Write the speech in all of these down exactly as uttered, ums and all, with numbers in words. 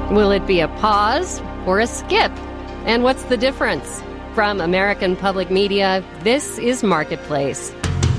Will it be a pause or a skip? And what's the difference? From American Public Media, this is Marketplace.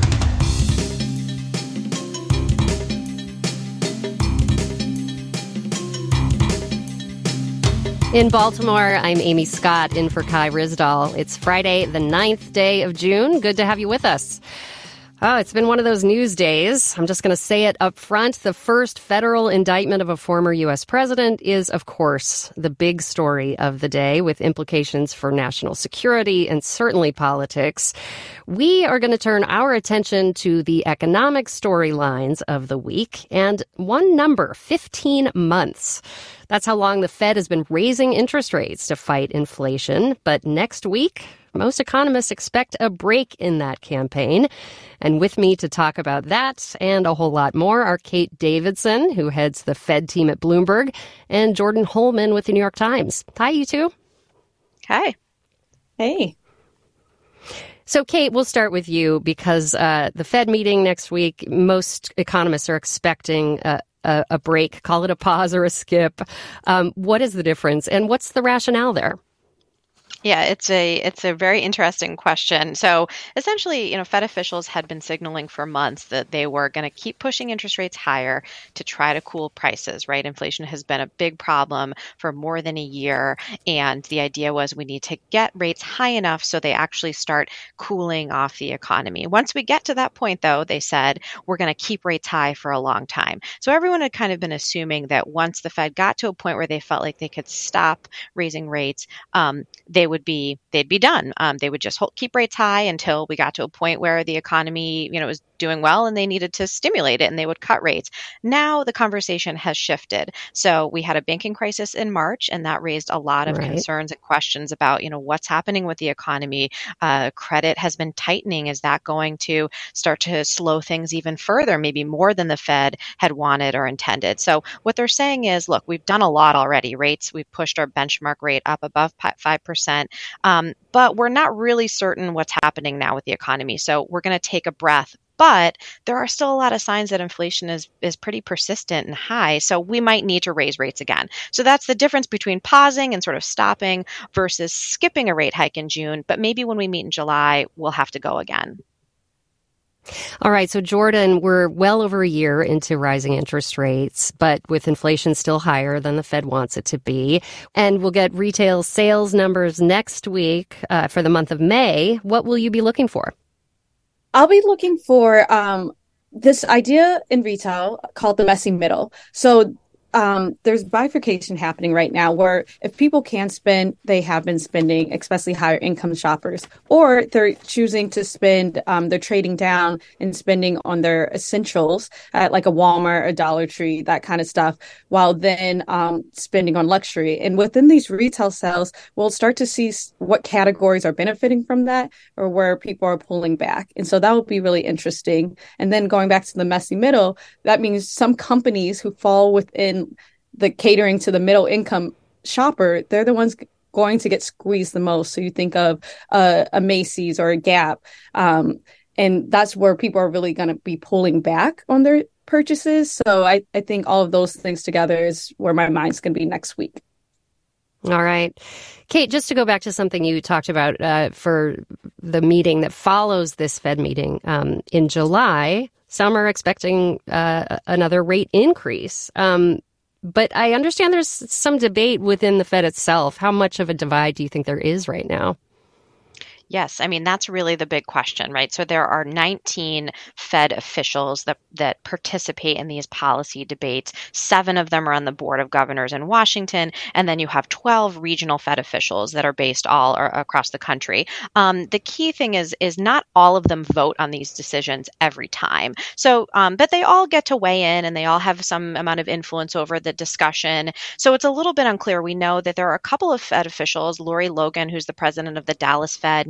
In Baltimore, I'm Amy Scott, in for Kai Ryssdal. It's Friday, the ninth day of June. Good to have you with us. Oh, it's been one of those news days. I'm just going to say it up front. The first federal indictment of a former U S president is, of course, the big story of the day, with implications for national security and certainly politics. We are going to turn our attention to the economic storylines of the week, and one number, fifteen months. That's how long the Fed has been raising interest rates to fight inflation. But next week, most economists expect a break in that campaign. And with me to talk about that and a whole lot more are Kate Davidson, who heads the Fed team at Bloomberg, and Jordan Holman with the New York Times. Hi, you two. Hi. Hey. So, Kate, we'll start with you because uh, the Fed meeting next week, most economists are expecting a, a, a break, call it a pause or a skip. Um, what is the difference, and what's the rationale there? Yeah, it's a it's a very interesting question. So essentially, you know, Fed officials had been signaling for months that they were going to keep pushing interest rates higher to try to cool prices, right? Inflation has been a big problem for more than a year. And the idea was we need to get rates high enough so they actually start cooling off the economy. Once we get to that point, though, they said, we're going to keep rates high for a long time. So everyone had kind of been assuming that once the Fed got to a point where they felt like they could stop raising rates, um, they would be, they'd be done. Um, they would just hold, keep rates high until we got to a point where the economy, you know, was doing well and they needed to stimulate it and they would cut rates. Now the conversation has shifted. So we had a banking crisis in March, and that raised a lot of right. concerns and questions about, you know, what's happening with the economy. Uh, credit has been tightening. Is that going to start to slow things even further, maybe more than the Fed had wanted or intended? So what they're saying is, look, we've done a lot already. Rates, we've pushed our benchmark rate up above five percent. Um, but we're not really certain what's happening now with the economy. So we're going to take a breath. But there are still a lot of signs that inflation is, is pretty persistent and high. So we might need to raise rates again. So that's the difference between pausing and sort of stopping versus skipping a rate hike in June. But maybe when we meet in July, we'll have to go again. All right. So, Jordan, we're well over a year into rising interest rates, but with inflation still higher than the Fed wants it to be. And we'll get retail sales numbers next week uh, for the month of May. What will you be looking for? I'll be looking for um, this idea in retail called the messy middle. So um, there's bifurcation happening right now where if people can spend, they have been spending, especially higher income shoppers, or they're choosing to spend, um, they're trading down and spending on their essentials at like a Walmart, a Dollar Tree, that kind of stuff, while then um, spending on luxury. And within these retail sales, we'll start to see what categories are benefiting from that or where people are pulling back. And so that will be really interesting. And then going back to the messy middle, that means some companies who fall within the catering to the middle income shopper, they're the ones going to get squeezed the most. So you think of uh, a Macy's or a Gap, um, and that's where people are really going to be pulling back on their purchases. So I, I think all of those things together is where my mind's going to be next week. All right. Kate, just to go back to something you talked about uh, for the meeting that follows this Fed meeting um, in July, some are expecting uh, another rate increase. Um, but I understand there's some debate within the Fed itself. How much of a divide do you think there is right now? Yes, I mean, that's really the big question, right? So there are nineteen Fed officials that, that participate in these policy debates. Seven of them are on the Board of Governors in Washington, and then you have twelve regional Fed officials that are based all or, across the country. Um, the key thing is, is not all of them vote on these decisions every time. So, um, but they all get to weigh in, and they all have some amount of influence over the discussion. So it's a little bit unclear. We know that there are a couple of Fed officials, Lori Logan, who's the president of the Dallas Fed,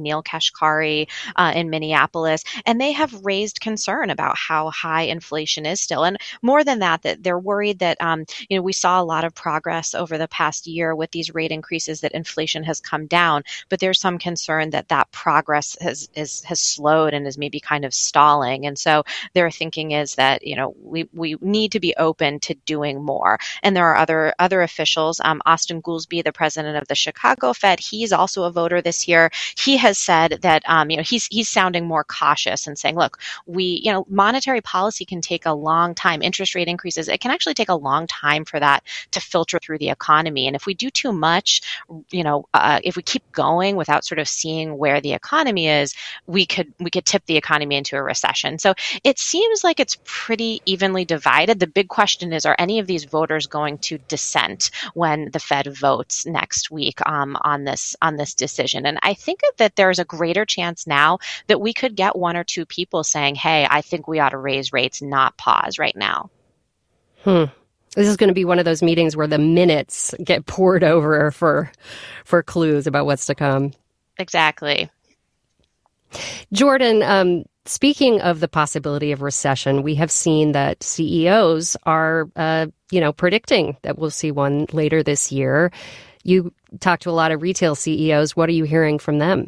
Neel Kashkari uh, in Minneapolis, and they have raised concern about how high inflation is still. And more than that, that they're worried that, um, you know, we saw a lot of progress over the past year with these rate increases, that inflation has come down, but there's some concern that that progress has is, has slowed and is maybe kind of stalling. And so their thinking is that, you know, we, we need to be open to doing more. And there are other other officials. Um, Austin Goolsbee, the president of the Chicago Fed, he's also a voter this year. He has said that, um, you know, he's he's sounding more cautious and saying, look, we, you know, monetary policy can take a long time. Interest rate increases, it can actually take a long time for that to filter through the economy. And if we do too much, you know, uh, if we keep going without sort of seeing where the economy is, we could we could tip the economy into a recession. So it seems like it's pretty evenly divided. The big question is, are any of these voters going to dissent when the Fed votes next week um, on this on this decision? And I think that there's a greater chance now that we could get one or two people saying, hey, I think we ought to raise rates, not pause right now. Hmm. This is going to be one of those meetings where the minutes get poured over for for clues about what's to come. Exactly. Jordan, um, speaking of the possibility of recession, we have seen that C E Os are, uh, you know, predicting that we'll see one later this year. You talk to a lot of retail C E Os. What are you hearing from them?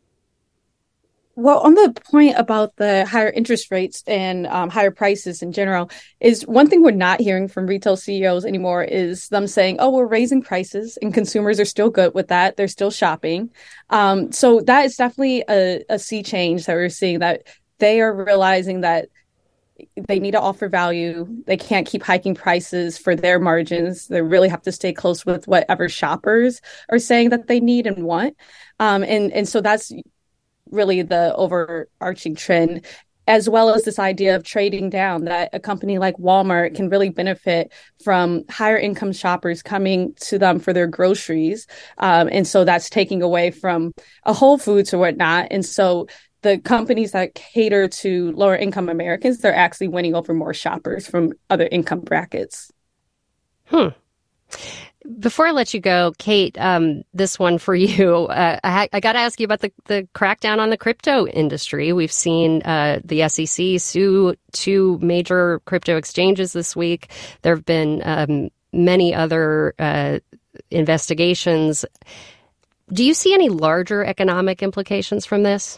Well, on the point about the higher interest rates and um, higher prices in general, is one thing we're not hearing from retail C E Os anymore is them saying, oh, we're raising prices, and consumers are still good with that. They're still shopping. Um, so that is definitely a, a sea change that we're seeing, that they are realizing that they need to offer value. They can't keep hiking prices for their margins. They really have to stay close with whatever shoppers are saying that they need and want. Um, and, and so that's really the overarching trend, as well as this idea of trading down, that a company like Walmart can really benefit from higher income shoppers coming to them for their groceries. Um, and so that's taking away from a Whole Foods or whatnot. And so the companies that cater to lower income Americans, they're actually winning over more shoppers from other income brackets. Hmm. Before I let you go, Kate, um, this one for you. Uh, I, I got to ask you about the, the crackdown on the crypto industry. We've seen uh, the S E C sue two major crypto exchanges this week. There have been um, many other uh, investigations. Do you see any larger economic implications from this?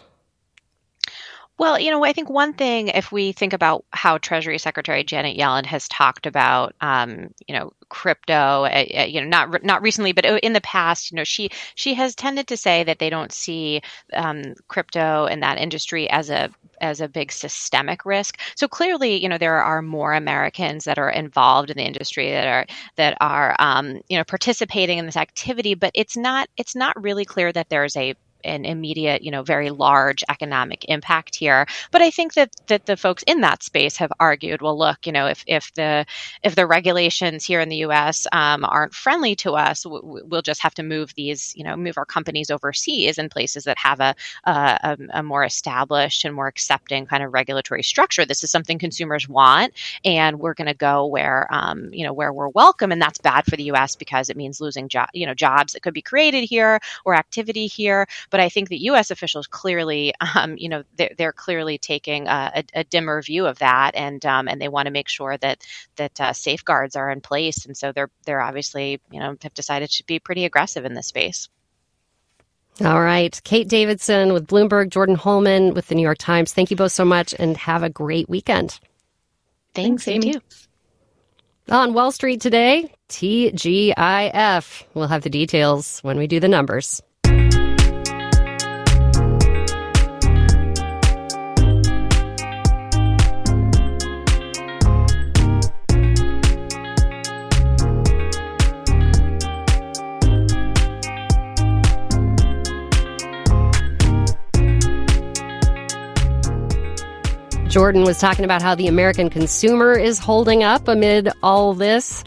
Well, you know, I think one thing, if we think about how Treasury Secretary Janet Yellen has talked about, um, you know, crypto, uh, you know, not not recently, but in the past, you know, she she has tended to say that they don't see um, crypto and that industry as a as a big systemic risk. So clearly, you know, there are more Americans that are involved in the industry that are that are um, you know, participating in this activity, but it's not it's not really clear that there's a an immediate, you know, very large economic impact here. But I think that that the folks in that space have argued, well, look, you know, if if the if the regulations here in the U S um, aren't friendly to us, w- we'll just have to move these, you know, move our companies overseas in places that have a, a a more established and more accepting kind of regulatory structure. This is something consumers want, and we're going to go where, um, you know, where we're welcome, and that's bad for the U S because it means losing jo- you know, jobs that could be created here or activity here. But I think that U S officials clearly, um, you know, they're, they're clearly taking a, a, a dimmer view of that, and um, and they want to make sure that that uh, safeguards are in place. And so they're they're obviously, you know, have decided to be pretty aggressive in this space. All right, Kate Davidson with Bloomberg, Jordan Holman with the New York Times. Thank you both so much, and have a great weekend. Thanks, Thanks Amy. You too. On Wall Street today, T G I F. We'll have the details when we do the numbers. Jordan was talking about how the American consumer is holding up amid all this.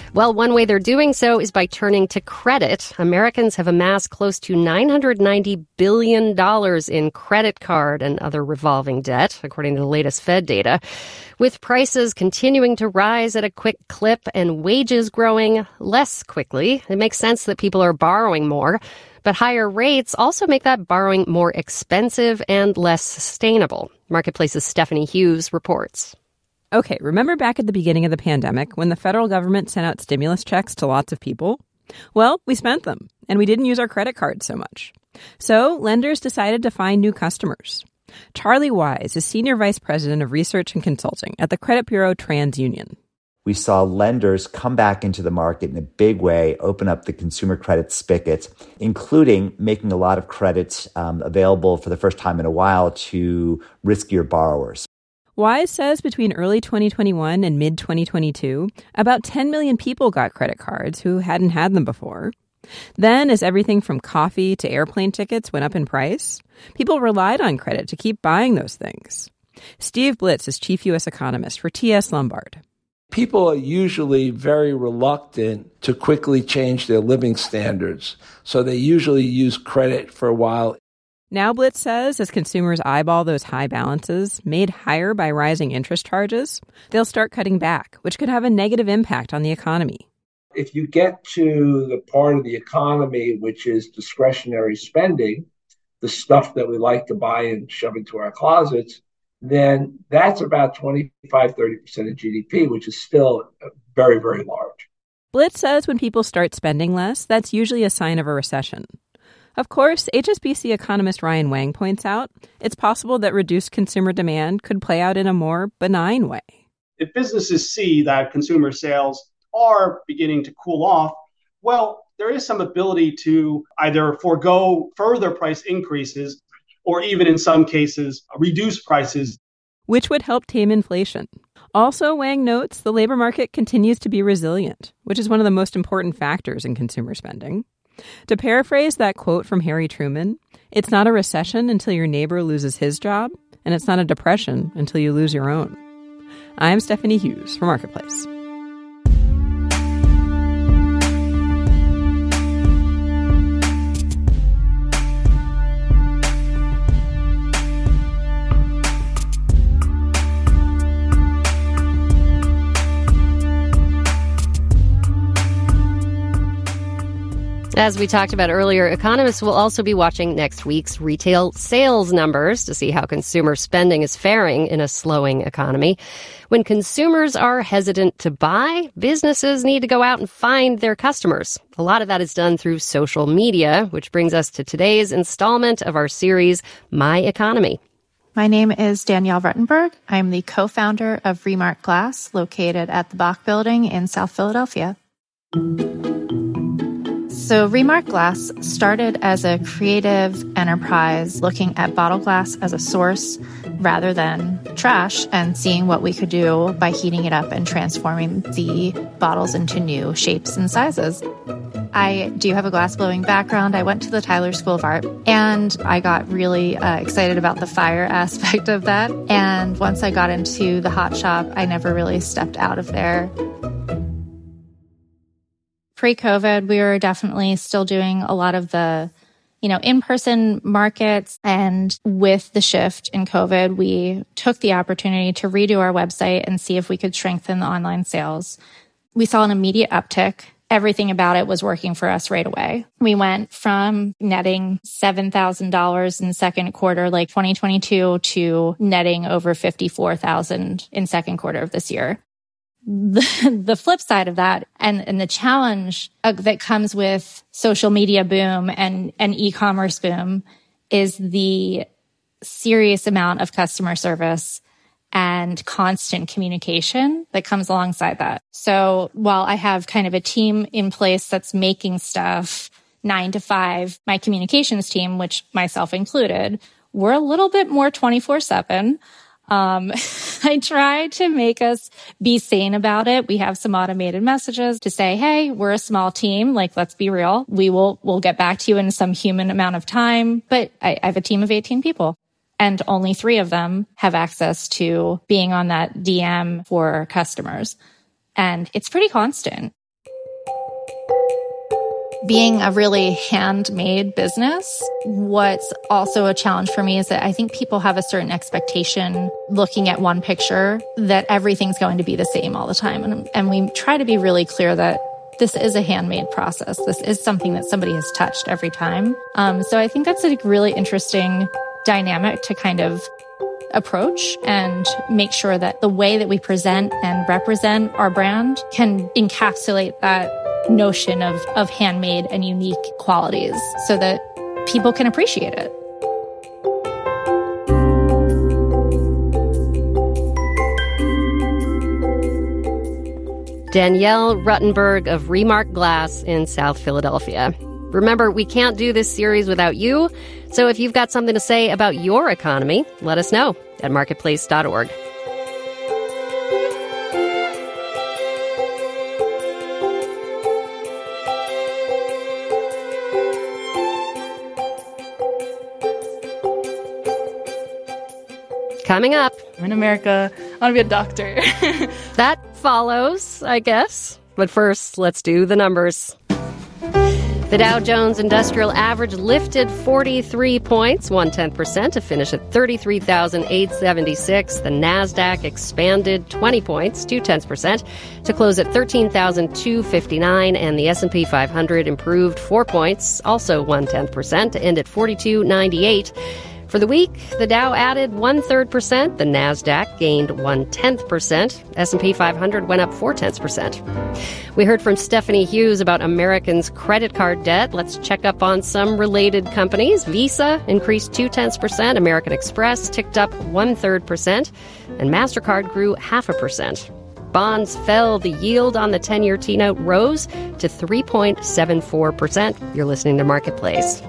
Well, one way they're doing so is by turning to credit. Americans have amassed close to nine hundred ninety billion dollars in credit card and other revolving debt, according to the latest Fed data. With prices continuing to rise at a quick clip and wages growing less quickly, it makes sense that people are borrowing more. But higher rates also make that borrowing more expensive and less sustainable. Marketplace's Stephanie Hughes reports. Okay, remember back at the beginning of the pandemic when the federal government sent out stimulus checks to lots of people? Well, we spent them, and we didn't use our credit cards so much. So lenders decided to find new customers. Charlie Wise is Senior Vice President of Research and Consulting at the credit bureau TransUnion. We saw lenders come back into the market in a big way, open up the consumer credit spigot, including making a lot of credits um, available for the first time in a while to riskier borrowers. Wise says between early twenty twenty-one and mid twenty twenty-two, about ten million people got credit cards who hadn't had them before. Then, as everything from coffee to airplane tickets went up in price, people relied on credit to keep buying those things. Steve Blitz is chief U S economist for T S Lombard. People are usually very reluctant to quickly change their living standards, so they usually use credit for a while. Now, Blitz says, as consumers eyeball those high balances, made higher by rising interest charges, they'll start cutting back, which could have a negative impact on the economy. If you get to the part of the economy which is discretionary spending, the stuff that we like to buy and shove into our closets, then that's about twenty-five, thirty percent of G D P, which is still very, very large. Blitz says when people start spending less, that's usually a sign of a recession. Of course, H S B C economist Ryan Wang points out it's possible that reduced consumer demand could play out in a more benign way. If businesses see that consumer sales are beginning to cool off, well, there is some ability to either forego further price increases or even in some cases, reduce prices. Which would help tame inflation. Also, Wang notes the labor market continues to be resilient, which is one of the most important factors in consumer spending. To paraphrase that quote from Harry Truman, it's not a recession until your neighbor loses his job, and it's not a depression until you lose your own. I'm Stephanie Hughes for Marketplace. As we talked about earlier, economists will also be watching next week's retail sales numbers to see how consumer spending is faring in a slowing economy. When consumers are hesitant to buy, businesses need to go out and find their customers. A lot of that is done through social media, which brings us to today's installment of our series, My Economy. My name is Danielle Ruttenberg. I'm the co-founder of Remark Glass, located at the Bach Building in South Philadelphia. So Remark Glass started as a creative enterprise looking at bottle glass as a source rather than trash and seeing what we could do by heating it up and transforming the bottles into new shapes and sizes. I do have a glassblowing background. I went to the Tyler School of Art and I got really uh, excited about the fire aspect of that. And once I got into the hot shop, I never really stepped out of there. Pre-COVID, we were definitely still doing a lot of the, you know, in-person markets. And with the shift in COVID, we took the opportunity to redo our website and see if we could strengthen the online sales. We saw an immediate uptick. Everything about it was working for us right away. We went from netting seven thousand dollars in second quarter, like twenty twenty-two, to netting over fifty-four thousand dollars in second quarter of this year. The, the flip side of that and, and the challenge uh, that comes with social media boom and, and e-commerce boom is the serious amount of customer service and constant communication that comes alongside that. So while I have kind of a team in place that's making stuff nine to five, my communications team, which myself included, we're a little bit more twenty-four seven. Um, I try to make us be sane about it. We have some automated messages to say, hey, we're a small team. Like, let's be real. We will, we'll get back to you in some human amount of time. But I, I have a team of eighteen people and only three of them have access to being on that D M for customers. And it's pretty constant. Being a really handmade business, what's also a challenge for me is that I think people have a certain expectation looking at one picture that everything's going to be the same all the time. And, and we try to be really clear that this is a handmade process. This is something that somebody has touched every time. Um, so I think that's a really interesting dynamic to kind of approach and make sure that the way that we present and represent our brand can encapsulate that notion of, of handmade and unique qualities so that people can appreciate it. Danielle Ruttenberg of Remark Glass in South Philadelphia. Remember, we can't do this series without you, so if you've got something to say about your economy, let us know at marketplace dot org. Coming up. I'm in America. I want to be a doctor. That follows, I guess. But first, let's do the numbers. The Dow Jones Industrial Average lifted forty-three points, one-tenth percent, to finish at thirty-three thousand eight hundred seventy-six. The NASDAQ expanded twenty points, two-tenths percent, to close at thirteen thousand two hundred fifty-nine. And the S and P five hundred improved four points, also one-tenth percent, to end at forty-two ninety-eight. For the week, the Dow added one-third percent, the NASDAQ gained one-tenth percent, S and P five hundred went up four-tenths percent. We heard from Stephanie Hughes about Americans' credit card debt. Let's check up on some related companies. Visa increased two-tenths percent, American Express ticked up one-third percent, and MasterCard grew half a percent. Bonds fell. The yield on the ten-year T-note rose to three point seven four percent. You're listening to Marketplace.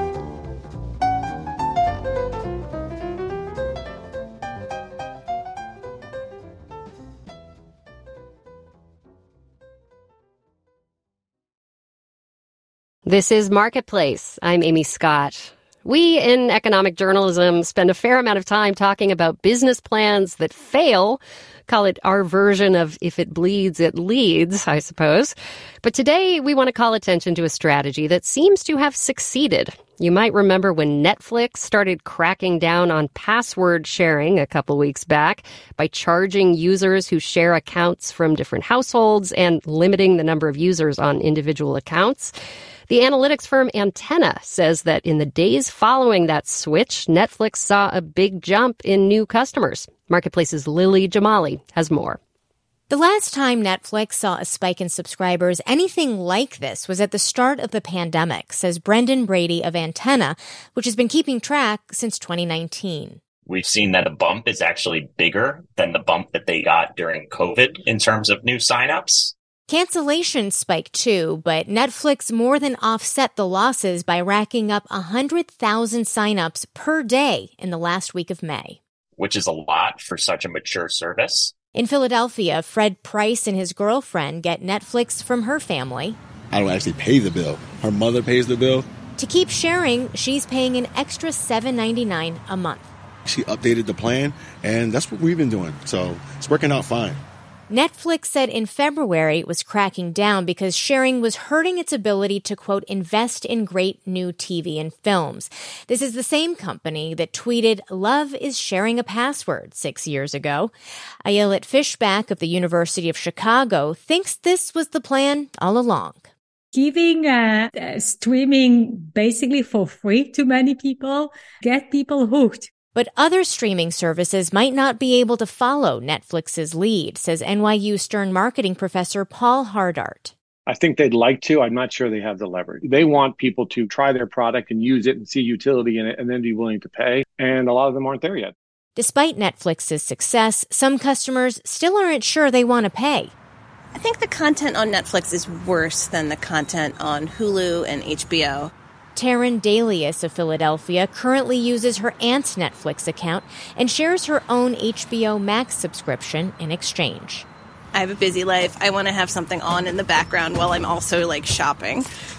This is Marketplace. I'm Amy Scott. We in economic journalism spend a fair amount of time talking about business plans that fail. Call it our version of if it bleeds, it leads, I suppose. But today we want to call attention to a strategy that seems to have succeeded. You might remember when Netflix started cracking down on password sharing a couple weeks back by charging users who share accounts from different households and limiting the number of users on individual accounts. The analytics firm Antenna says that in the days following that switch, Netflix saw a big jump in new customers. Marketplace's Lily Jamali has more. The last time Netflix saw a spike in subscribers anything like this was at the start of the pandemic, says Brendan Brady of Antenna, which has been keeping track since twenty nineteen. We've seen that the bump is actually bigger than the bump that they got during COVID in terms of new signups. Cancellations spiked too, but Netflix more than offset the losses by racking up one hundred thousand signups per day in the last week of May. Which is a lot for such a mature service. In Philadelphia, Fred Price and his girlfriend get Netflix from her family. I don't actually pay the bill. Her mother pays the bill. To keep sharing, she's paying an extra seven ninety-nine a month. She updated the plan, and that's what we've been doing. So it's working out fine. Netflix said in February it was cracking down because sharing was hurting its ability to, quote, invest in great new T V and films. This is the same company that tweeted, "Love is sharing a password" six years ago. Ayelet Fishback of the University of Chicago thinks this was the plan all along. Giving uh, uh, streaming basically for free to many people, get people hooked. But other streaming services might not be able to follow Netflix's lead, says N Y U Stern marketing professor Paul Hardart. I think they'd like to. I'm not sure they have the leverage. They want people to try their product and use it and see utility in it and then be willing to pay. And a lot of them aren't there yet. Despite Netflix's success, some customers still aren't sure they want to pay. I think the content on Netflix is worse than the content on Hulu and H B O. Taryn Dalius of Philadelphia currently uses her aunt's Netflix account and shares her own H B O Max subscription in exchange. I have a busy life. I want to have something on in the background while I'm also, like, shopping.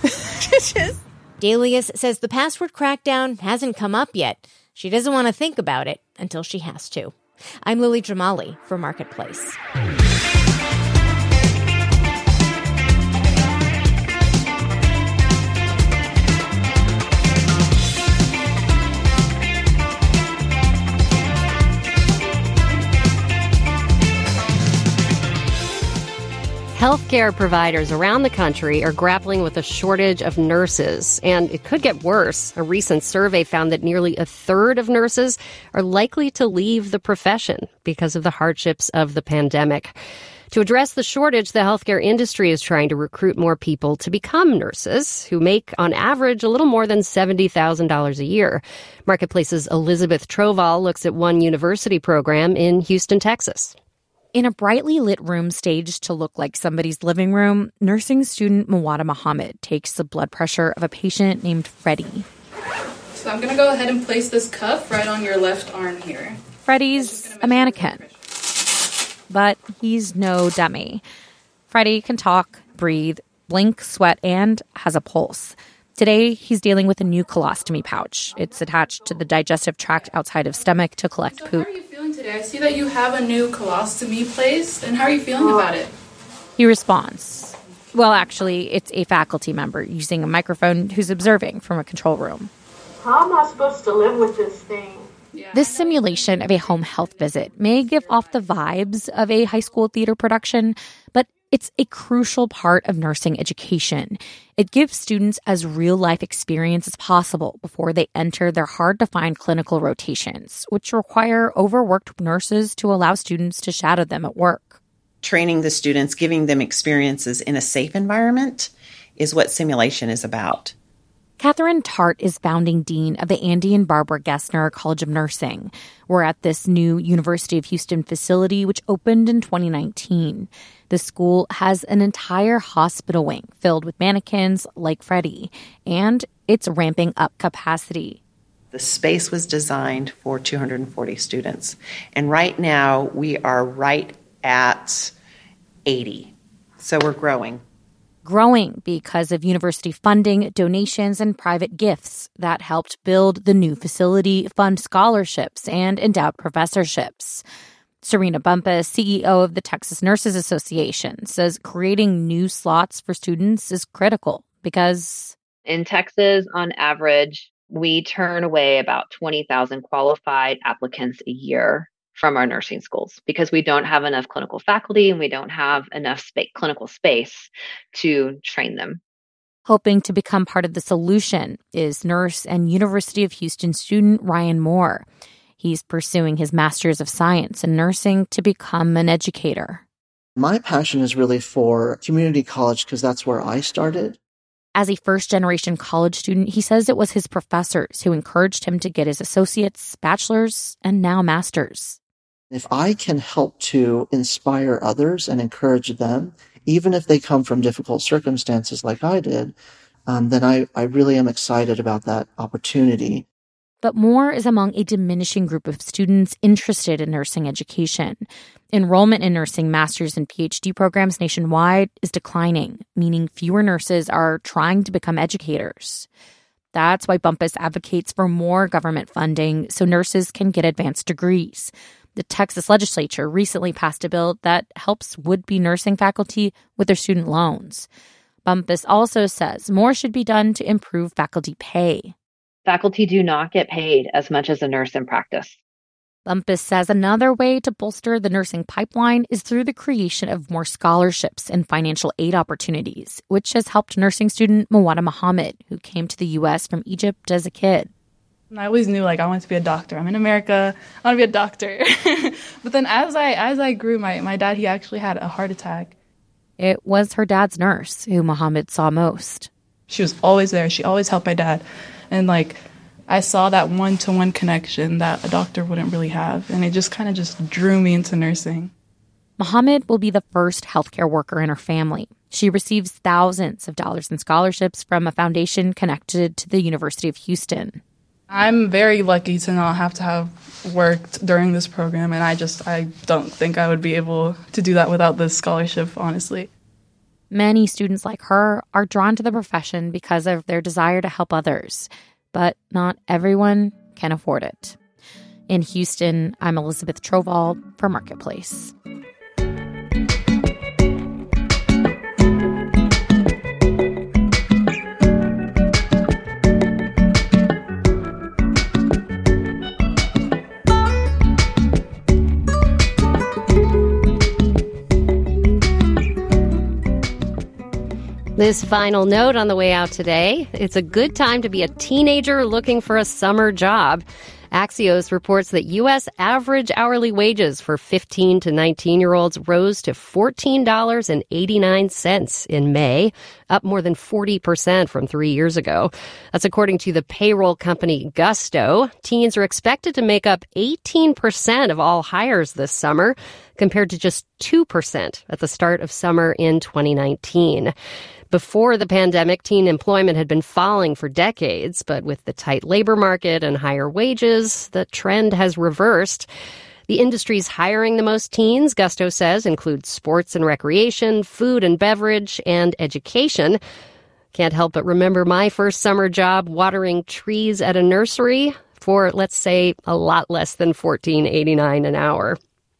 Just... Dalius says the password crackdown hasn't come up yet. She doesn't want to think about it until she has to. I'm Lily Jamali for Marketplace. Healthcare providers around the country are grappling with a shortage of nurses, and it could get worse. A recent survey found that nearly a third of nurses are likely to leave the profession because of the hardships of the pandemic. To address the shortage, the healthcare industry is trying to recruit more people to become nurses who make, on average, a little more than seventy thousand dollars a year. Marketplace's Elizabeth Troval looks at one university program in Houston, Texas. In a brightly lit room staged to look like somebody's living room, nursing student Muwada Muhammad takes the blood pressure of a patient named Freddie. So I'm going to go ahead and place this cuff right on your left arm here. Freddie's a mannequin. But he's no dummy. Freddie can talk, breathe, blink, sweat, and has a pulse. Today, he's dealing with a new colostomy pouch. It's attached to the digestive tract outside of stomach to collect so poop. How are you feeling today? I see that you have a new colostomy placed, and how are you feeling about it? He responds. Well, actually, it's a faculty member using a microphone who's observing from a control room. How am I supposed to live with this thing? This simulation of a home health visit may give off the vibes of a high school theater production, but it's a crucial part of nursing education. It gives students as real-life experience as possible before they enter their hard-to-find clinical rotations, which require overworked nurses to allow students to shadow them at work. Training the students, giving them experiences in a safe environment is what simulation is about. Catherine Tart is founding dean of the Andy and Barbara Gessner College of Nursing. We're at this new University of Houston facility, which opened in twenty nineteen. The school has an entire hospital wing filled with mannequins like Freddie, and it's ramping up capacity. The space was designed for two hundred forty students, and right now we are right at eighty, so we're growing. Growing because of university funding, donations, and private gifts that helped build the new facility, fund scholarships, and endowed professorships. Serena Bumpus, C E O of the Texas Nurses Association, says creating new slots for students is critical because in Texas, on average, we turn away about twenty thousand qualified applicants a year from our nursing schools because we don't have enough clinical faculty and we don't have enough spa- clinical space to train them. Hoping to become part of the solution is nurse and University of Houston student Ryan Moore. He's pursuing his Master's of Science in Nursing to become an educator. My passion is really for community college because that's where I started. As a first-generation college student, he says it was his professors who encouraged him to get his associates, bachelor's, and now master's. If I can help to inspire others and encourage them, even if they come from difficult circumstances like I did, um, then I, I really am excited about that opportunity. But Moore is among a diminishing group of students interested in nursing education. Enrollment in nursing master's and P H D programs nationwide is declining, meaning fewer nurses are trying to become educators. That's why Bumpus advocates for more government funding so nurses can get advanced degrees. The Texas legislature recently passed a bill that helps would-be nursing faculty with their student loans. Bumpus also says more should be done to improve faculty pay. Faculty do not get paid as much as a nurse in practice. Bumpus says another way to bolster the nursing pipeline is through the creation of more scholarships and financial aid opportunities, which has helped nursing student Muwada Muhammad, who came to the U S from Egypt as a kid. I always knew, like, I wanted to be a doctor. I'm in America. I want to be a doctor. But then as I as I grew, my, my dad, he actually had a heart attack. It was her dad's nurse who Muhammad saw most. She was always there. She always helped my dad. And, like, I saw that one-to-one connection that a doctor wouldn't really have. And it just kind of just drew me into nursing. Muhammad will be the first healthcare worker in her family. She receives thousands of dollars in scholarships from a foundation connected to the University of Houston. I'm very lucky to not have to have worked during this program, and I just, I don't think I would be able to do that without this scholarship, honestly. Many students like her are drawn to the profession because of their desire to help others, but not everyone can afford it. In Houston, I'm Elizabeth Troval for Marketplace. This final note on the way out today, it's a good time to be a teenager looking for a summer job. Axios reports that U S average hourly wages for fifteen to nineteen-year-olds rose to fourteen dollars and eighty-nine cents in May, up more than forty percent from three years ago. That's according to the payroll company Gusto. Teens are expected to make up eighteen percent of all hires this summer, compared to just two percent at the start of summer in twenty nineteen. Before the pandemic, teen employment had been falling for decades, but with the tight labor market and higher wages, the trend has reversed. The industries hiring the most teens, Gusto says, include sports and recreation, food and beverage, and education. Can't help but remember my first summer job watering trees at a nursery for, let's say, a lot less than fourteen dollars and eighty-nine cents an hour.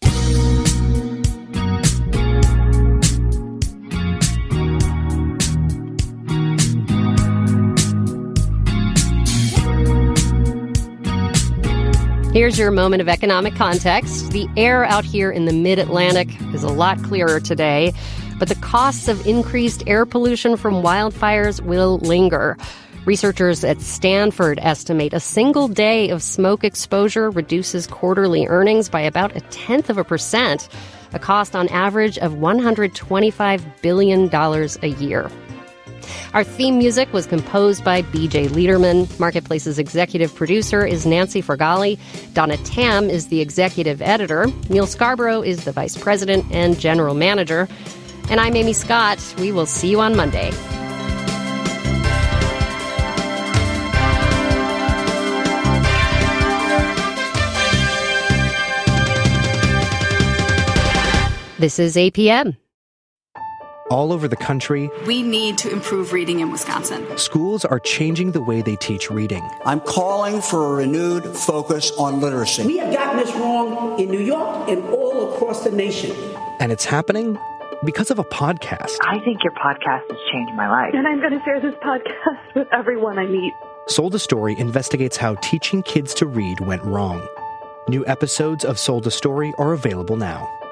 Here's your moment of economic context. The air out here in the mid-Atlantic is a lot clearer today, but the costs of increased air pollution from wildfires will linger. Researchers at Stanford estimate a single day of smoke exposure reduces quarterly earnings by about a tenth of a percent, a cost on average of one hundred twenty-five billion dollars a year. Our theme music was composed by B J Liederman. Marketplace's executive producer is Nancy Fergali. Donna Tam is the executive editor. Neil Scarborough is the vice president and general manager. And I'm Amy Scott. We will see you on Monday. This is A P M. All over the country, we need to improve reading in Wisconsin. Schools are changing the way they teach reading. I'm calling for a renewed focus on literacy. We have gotten this wrong in New York and all across the nation. And it's happening because of a podcast. I think your podcast has changed my life. And I'm going to share this podcast with everyone I meet. Sold a Story investigates how teaching kids to read went wrong. New episodes of Sold a Story are available now.